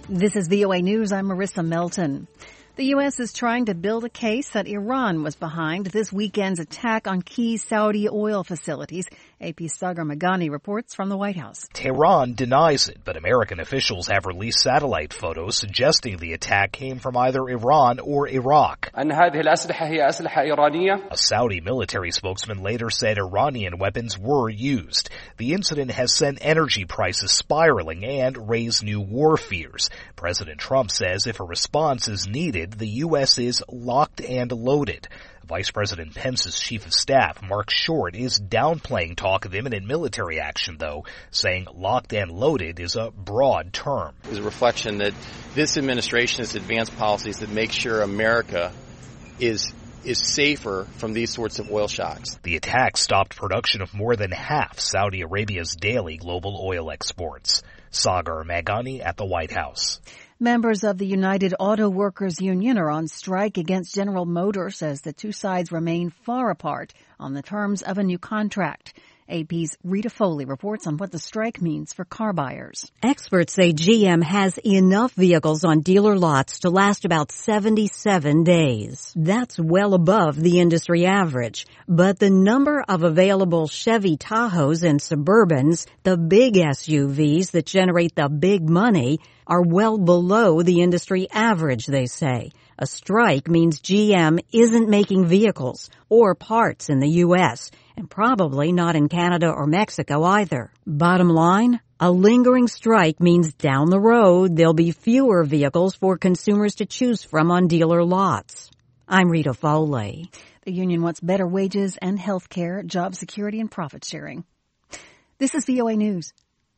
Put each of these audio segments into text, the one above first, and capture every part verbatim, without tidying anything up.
This is V O A News. I'm Marissa Melton. The U S is trying to build a case that Iran was behind this weekend's attack on key Saudi oil facilities. A P's Sagar Meghani reports from the White House. Tehran denies it, but American officials have released satellite photos suggesting the attack came from either Iran or Iraq. A Saudi military spokesman later said Iranian weapons were used. The incident has sent energy prices spiraling and raised new war fears. President Trump says if a response is needed, the U S is locked and loaded. Vice President Pence's chief of staff, Mark Short, is downplaying talk of imminent military action, though, saying locked and loaded is a broad term. It's a reflection that this administration has advanced policies that make sure America is is safer from these sorts of oil shocks. The attack stopped production of more than half Saudi Arabia's daily global oil exports. Sagar Meghani at the White House. Members of the United Auto Workers Union are on strike against General Motors as the two sides remain far apart on the terms of a new contract. A P's Rita Foley reports on what the strike means for car buyers. Experts say G M has enough vehicles on dealer lots to last about seventy-seven days. That's well above the industry average. But the number of available Chevy Tahoes and Suburbans, the big S U Vs that generate the big money, are well below the industry average, they say. A strike means G M isn't making vehicles or parts in the U S, and probably not in Canada or Mexico either. Bottom line, a lingering strike means down the road there'll be fewer vehicles for consumers to choose from on dealer lots. I'm Rita Foley. The union wants better wages and health care, job security, and profit sharing. This is V O A News.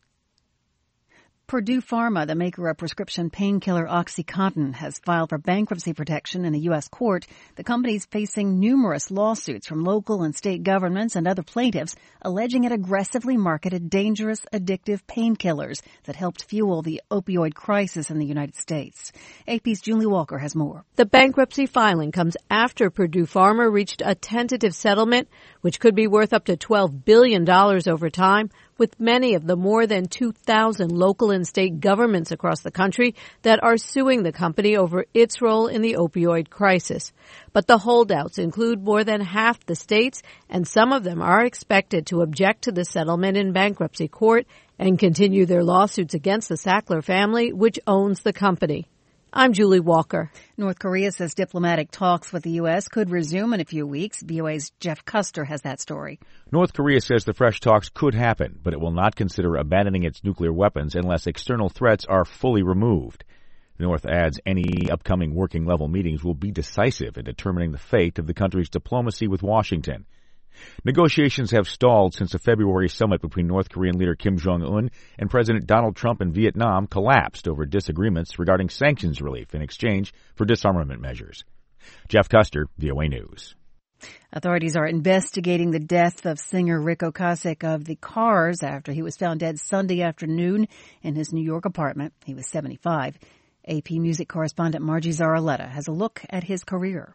Purdue Pharma, the maker of prescription painkiller OxyContin, has filed for bankruptcy protection in a U S court. The company is facing numerous lawsuits from local and state governments and other plaintiffs alleging it aggressively marketed dangerous, addictive painkillers that helped fuel the opioid crisis in the United States. A P's Julie Walker has more. The bankruptcy filing comes after Purdue Pharma reached a tentative settlement, which could be worth up to twelve billion dollars over time, with many of the more than two thousand local and state governments across the country that are suing the company over its role in the opioid crisis. But the holdouts include more than half the states, and some of them are expected to object to the settlement in bankruptcy court and continue their lawsuits against the Sackler family, which owns the company. I'm Julie Walker. North Korea says diplomatic talks with the U S could resume in a few weeks. V O A's Jeff Custer has that story. North Korea says the fresh talks could happen, but it will not consider abandoning its nuclear weapons unless external threats are fully removed. The North adds any upcoming working-level meetings will be decisive in determining the fate of the country's diplomacy with Washington. Negotiations have stalled since a February summit between North Korean leader Kim Jong-un and President Donald Trump in Vietnam collapsed over disagreements regarding sanctions relief in exchange for disarmament measures. Jeff Custer, V O A News. Authorities are investigating the death of singer Ric Ocasek of the Cars after he was found dead Sunday afternoon in his New York apartment. He was seventy-five. A P music correspondent Margie Zaraletta has a look at his career.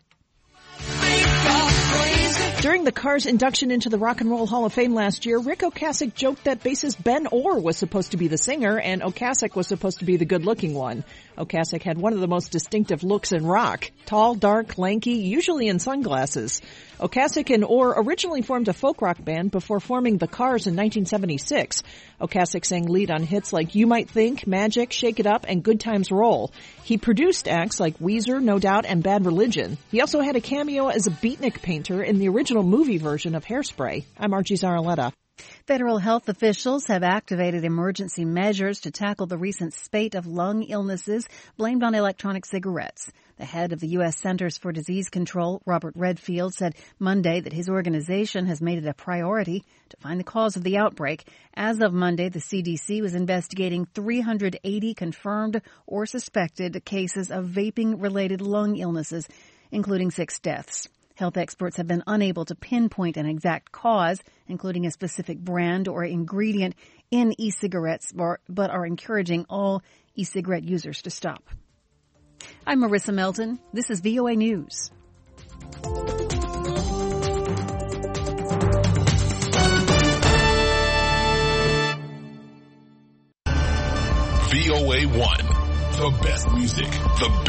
During the Cars induction into the Rock and Roll Hall of Fame last year, Ric Ocasek joked that bassist Ben Orr was supposed to be the singer and Ocasek was supposed to be the good-looking one. Ocasek had one of the most distinctive looks in rock. Tall, dark, lanky, usually in sunglasses. Ocasek and Orr originally formed a folk rock band before forming the Cars in nineteen seventy-six. Ocasek sang lead on hits like You Might Think, Magic, Shake It Up, and Good Times Roll. He produced acts like Weezer, No Doubt, and Bad Religion. He also had a cameo as a beatnik painter in the original movie version of Hairspray. I'm Archie Zaraletta. Federal health officials have activated emergency measures to tackle the recent spate of lung illnesses blamed on electronic cigarettes. The head of the U S Centers for Disease Control, Robert Redfield, said Monday that his organization has made it a priority to find the cause of the outbreak. As of Monday, the C D C was investigating three hundred eighty confirmed or suspected cases of vaping-related lung illnesses, including six deaths. Health experts have been unable to pinpoint an exact cause, including a specific brand or ingredient in e-cigarettes, but are encouraging all e-cigarette users to stop. I'm Marissa Melton. This is V O A News. V O A one, The best music, the